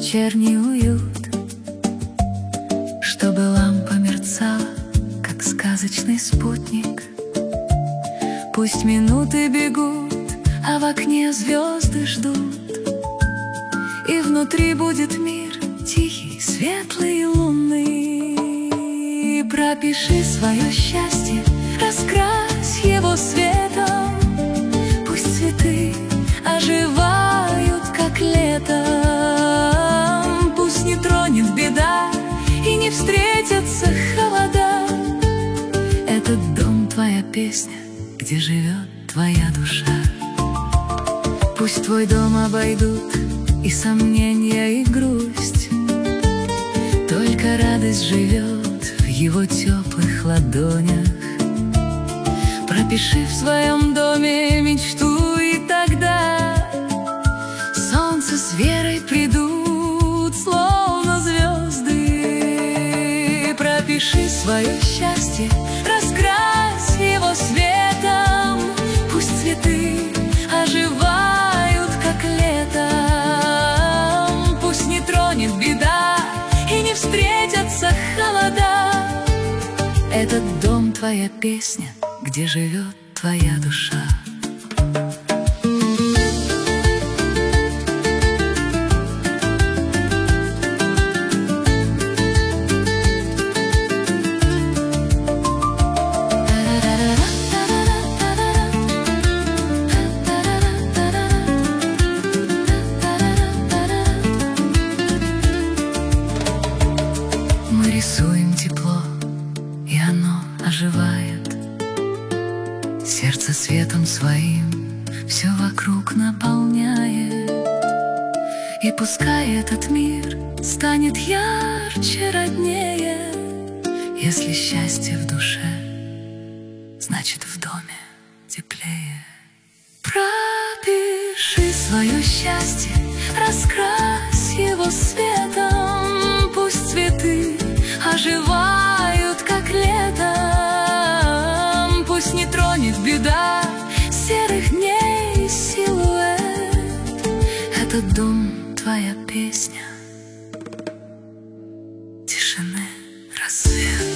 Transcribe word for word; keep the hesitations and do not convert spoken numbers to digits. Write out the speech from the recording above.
вечерний уют, чтобы лампа мерцала, как сказочный спутник. Пусть минуты бегут, а в окне звезды ждут, и внутри будет мир тихий, светлый и лунный. Пропиши свое счастье, раскрась его светом. Пусть цветы оживают, как летом. Пусть не тронет беда и не встретятся холода. Этот дом — твоя песня, где живет твоя душа. Пусть твой дом обойдут и сомнения, и грусть, только радость живет в его теплых ладонях. Пропиши в своем доме мечту, и тогда солнце с верой придут, словно звезды. Пропиши свое счастье, раскрась его светом. Пусть цветы оживают, как летом. Пусть не тронет беда и не встретятся холода. Этот дом — твоя песня, где живет твоя душа. Мы рисуем тепло, и оно оживает. Сердце светом своим все вокруг наполняет. И пускай этот мир станет ярче, роднее. Если счастье в душе, значит в доме теплее. Пропиши свое счастье, раскрась его светом. Пусть цветы оживают, как летом. Пусть не тронет беда серых дней силуэт. Этот дом — твоя песня тишины, рассвет.